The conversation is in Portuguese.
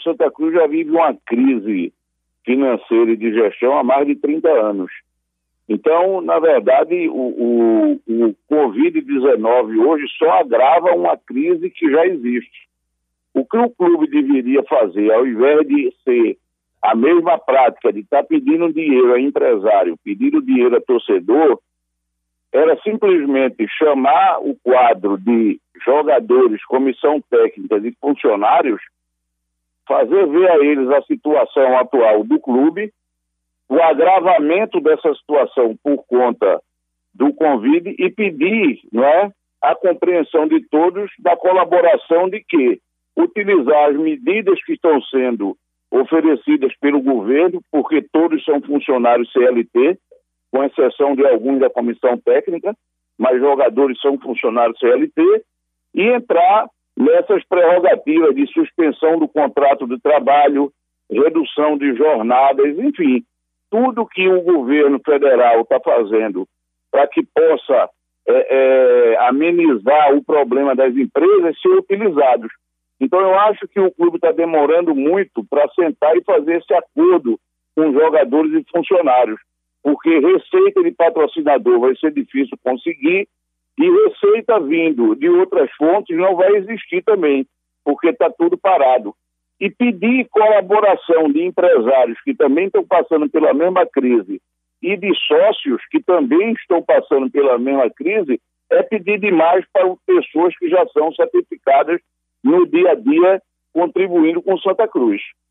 Santa Cruz já vive uma crise financeira e de gestão há mais de 30 anos. Então, na verdade, o Covid-19 hoje só agrava uma crise que já existe. O que o clube deveria fazer, ao invés de ser a mesma prática de estar pedindo dinheiro a empresário, pedindo dinheiro a torcedor, era simplesmente chamar o quadro de jogadores, comissão técnica e funcionários, fazer ver a eles a situação atual do clube, o agravamento dessa situação por conta do Covid e pedir, não é, a compreensão de todos da colaboração de que utilizar as medidas que estão sendo oferecidas pelo governo, porque todos são funcionários CLT, com exceção de alguns da comissão técnica, mas jogadores são funcionários CLT, e entrar nessas prerrogativas de suspensão do contrato de trabalho, redução de jornadas, enfim, tudo que o governo federal está fazendo para que possa amenizar o problema das empresas ser utilizados. Então eu acho que o clube está demorando muito para sentar e fazer esse acordo com jogadores e funcionários, porque receita de patrocinador vai ser difícil conseguir e receita vindo de outras fontes não vai existir também, porque está tudo parado. E pedir colaboração de empresários que também estão passando pela mesma crise e de sócios que também estão passando pela mesma crise é pedir demais para pessoas que já são certificadas no dia a dia contribuindo com Santa Cruz.